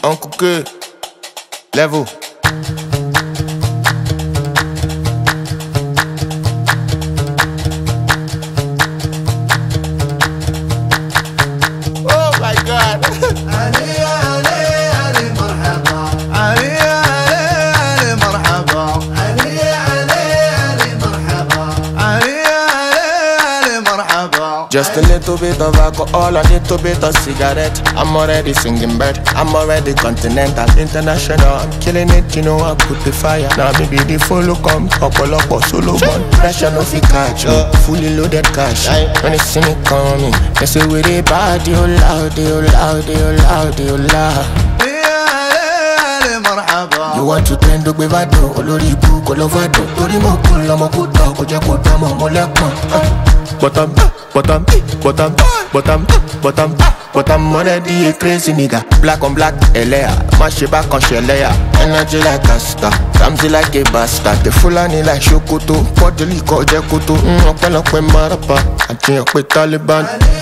Uncle Good, level. Oh my God. علي علي علي مرحبا علي علي علي مرحبا علي علي علي مرحبا علي علي علي مرحبا. Just a little bit of alcohol, a little bit of cigarette. I'm already singing bird, I'm already continental, international. I'm killing it, you know I put the fire. Now maybe the follow come, couple up or solo one. Pressure no fi catch me, fully loaded cash. When they see me coming, they say we the bad, you loud, you loud, you loud, you loud. You want to trend to be vado, olori ibu ko lo vado. Tori mo kun lo mo ku do, ko je ko do mo mo lekun. Bottom, I'm already a crazy nigga. Black on black, Elea. Mash it back on Shelea. Energy like a star, Ramsey like a bastard. The Fulani like Shokoto, Podoli ko Jekoto. Open up with Marapa, I think with Taliban.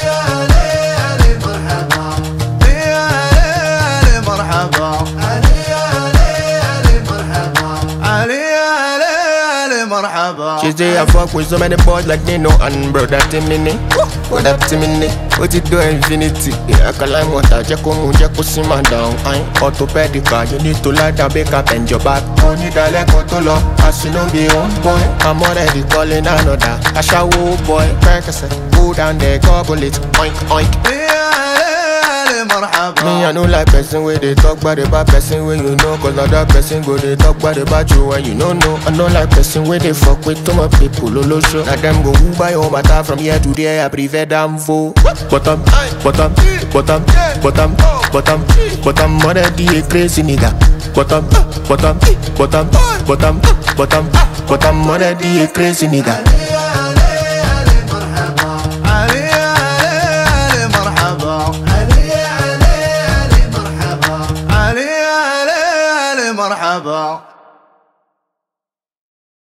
She say I fuck with so many boys like they know and bro that Timini. What that Timini? What you do infinity? Yeah, I can like water, Jacko Moon, Jacko Sima down. I'm orthopedic, you need to lie down, back up and your back. Don't need a leg or to lock, as you know be on boy. I'm already calling another. I shall woo boy, Percocet, go down there, gobble it, oink oink. Me I know like person where they talk about the bad person where you know. Cause other person go they talk about the bad you when you don't know. I know like person where they fuck with too much people lolo show. Now them go who buy all matter from here to there. I prefer damn fool. Bottom already a crazy nigga. Bottom already a crazy nigga. مرحبا.